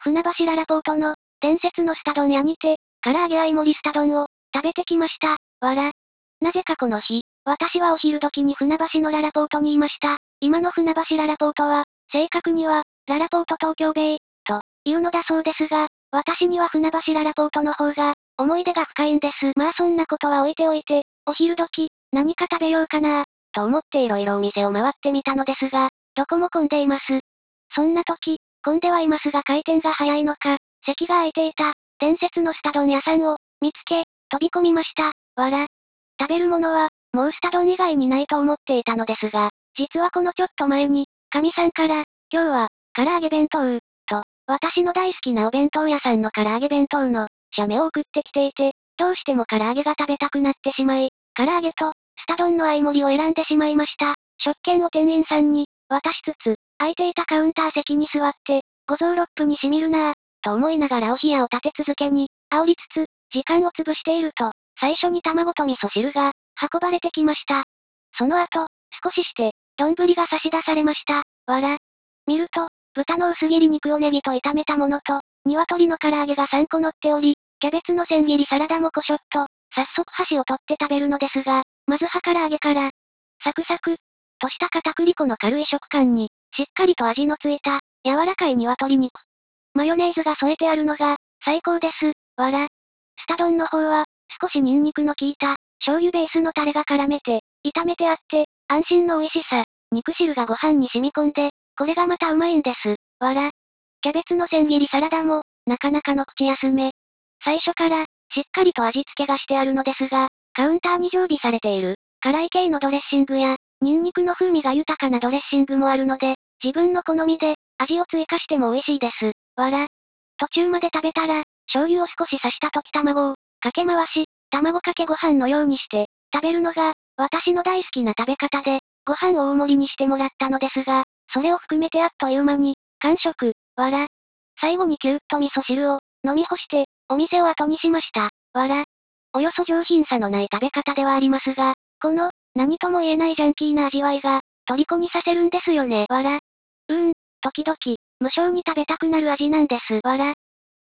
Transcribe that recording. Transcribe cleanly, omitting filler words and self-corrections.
船橋ララポートの、伝説のスタ丼屋にて、唐揚げ合い盛りスタ丼を、食べてきました。わら。なぜかこの日、私はお昼時に船橋のララポートにいました。今の船橋ララポートは、正確には、ララポート東京ベイ、と、いうのだそうですが、私には船橋ララポートの方が、思い出が深いんです。まあそんなことは置いておいて、お昼時、何か食べようかなと思って色々お店を回ってみたのですが、どこも混んでいます。そんな時、混んではいますが回転が早いのか、席が空いていた、伝説のスタ丼屋さんを、見つけ、飛び込みました。わら。食べるものは、もうスタ丼以外にないと思っていたのですが、実はこのちょっと前に、神さんから、今日は、唐揚げ弁当、と、私の大好きなお弁当屋さんの唐揚げ弁当の、写メを送ってきていて、どうしても唐揚げが食べたくなってしまい、唐揚げと、スタ丼の合い盛りを選んでしまいました。食券を店員さんに、渡しつつ、空いていたカウンター席に座って、五臓六腑に染みるなぁ、と思いながらお冷やを立て続けに、煽りつつ、時間を潰していると、最初に卵と味噌汁が、運ばれてきました。その後、少しして、丼が差し出されました。わら。見ると、豚の薄切り肉をネギと炒めたものと、鶏の唐揚げが3個乗っており、キャベツの千切りサラダもこしょっと、早速箸を取って食べるのですが、まず葉唐揚げから、サクサク、とした片栗粉の軽い食感に、しっかりと味のついた、柔らかい鶏肉。マヨネーズが添えてあるのが、最高です。わら。スタ丼の方は、少しニンニクの効いた、醤油ベースのタレが絡めて、炒めてあって、安心の美味しさ。肉汁がご飯に染み込んで、これがまたうまいんです。わら。キャベツの千切りサラダも、なかなかの口休め。最初から、しっかりと味付けがしてあるのですが、カウンターに常備されている、辛い系のドレッシングや、ニンニクの風味が豊かなドレッシングもあるので、自分の好みで、味を追加しても美味しいです。わら。途中まで食べたら、醤油を少し刺した溶き卵を、かけ回し、卵かけご飯のようにして、食べるのが、私の大好きな食べ方で、ご飯を大盛りにしてもらったのですが、それを含めてあっという間に、完食、わら。最後にキューッと味噌汁を、飲み干して、お店を後にしました。わら。およそ上品さのない食べ方ではありますが、この、何とも言えないジャンキーな味わいが、虜にさせるんですよね。わら。時々、無性に食べたくなる味なんです。わら。